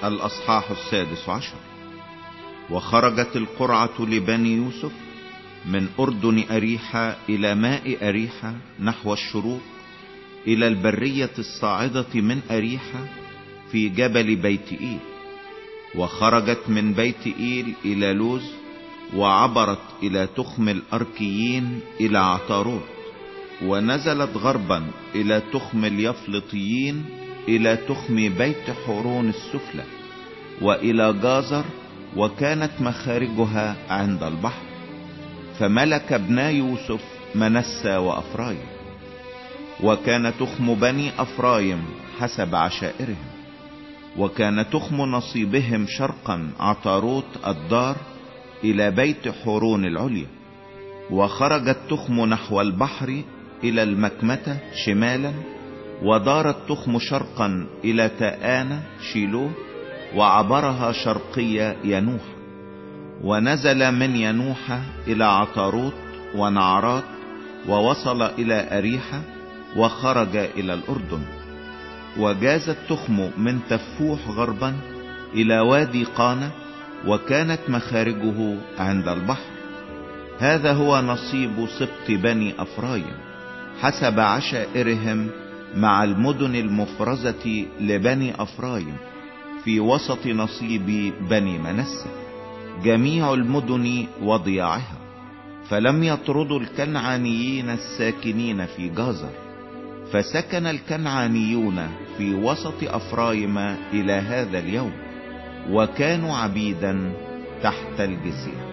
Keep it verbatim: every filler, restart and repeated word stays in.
الأصحاح السادس عشر. وخرجت القرعة لبني يوسف من أردن أريحة إلى ماء أريحة نحو الشروق، إلى البرية الصاعدة من أريحة في جبل بيت إيل. وخرجت من بيت إيل إلى لوز، وعبرت إلى تخم الأركيين إلى عطاروت، ونزلت غربا إلى تخم اليفلطيين إلى تخم بيت حورون السفلى، وإلى جازر، وكانت مخارجها عند البحر. فملك ابنا يوسف منسى وأفرايم. وكان تخم بني أفرايم حسب عشائرهم. وكان تخم نصيبهم شرقا عطاروت الدار إلى بيت حورون العليا. وخرج التخم نحو البحر إلى المكمة شمالا، ودار التخم شرقا إلى تآنة شيلوه، وعبرها شرقية ينوح. ونزل من ينوح إلى عطاروت ونعرات، ووصل إلى أريحة، وخرج إلى الأردن. وجاز التخم من تفوح غربا إلى وادي قانا، وكانت مخارجه عند البحر. هذا هو نصيب سبط بني أفرايم حسب عشائرهم مع المدن المفرزة لبني أفرايم في وسط نصيب بني منسى، جميع المدن وضياعها. فلم يطردوا الكنعانيين الساكنين في جازر، فسكن الكنعانيون في وسط أفرايم إلى هذا اليوم، وكانوا عبيدا تحت الجزية.